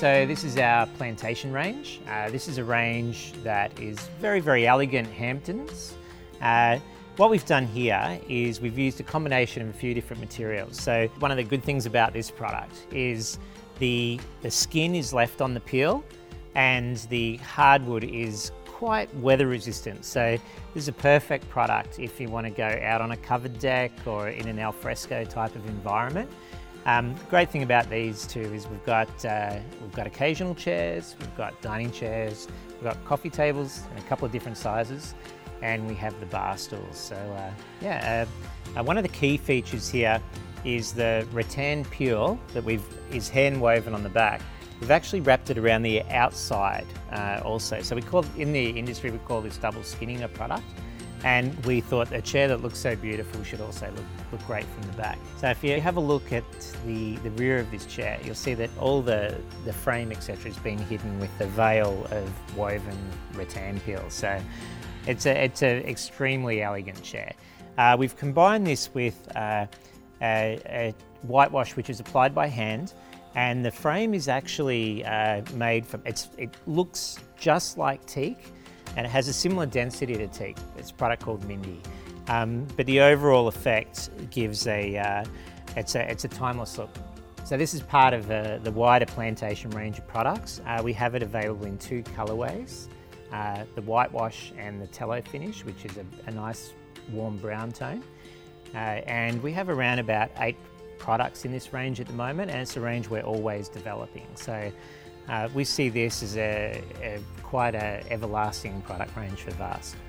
So this is our plantation range. This is a range that is very, very elegant Hamptons. What we've done here is we've used a combination of a few different materials. So one of the good things about this product is the skin is left on the peel and the hardwood is quite weather resistant. So this is a perfect product if you want to go out on a covered deck or in an alfresco type of environment. The great thing about these two is we've got occasional chairs, we've got dining chairs, we've got coffee tables in a couple of different sizes, and we have the bar stools. So one of the key features here is the rattan peel that is hand woven on the back. We've actually wrapped it around the outside also. So in the industry we call this double skinning a product. And we thought a chair that looks so beautiful should also look great from the back. So if you have a look at the rear of this chair, you'll see that all the frame, etc., is being hidden with the veil of woven rattan peel. So it's an extremely elegant chair. We've combined this with a whitewash which is applied by hand, and the frame is actually made from, it looks just like teak, and it has a similar density to teak. It's a product called Mindy. But the overall effect gives it's a timeless look. So this is part of the wider plantation range of products. We have it available in two colourways, the whitewash and the tallow finish, which is a nice warm brown tone. And we have around about 8 products in this range at the moment, and it's a range we're always developing. So we see this as quite an everlasting product range for Vast.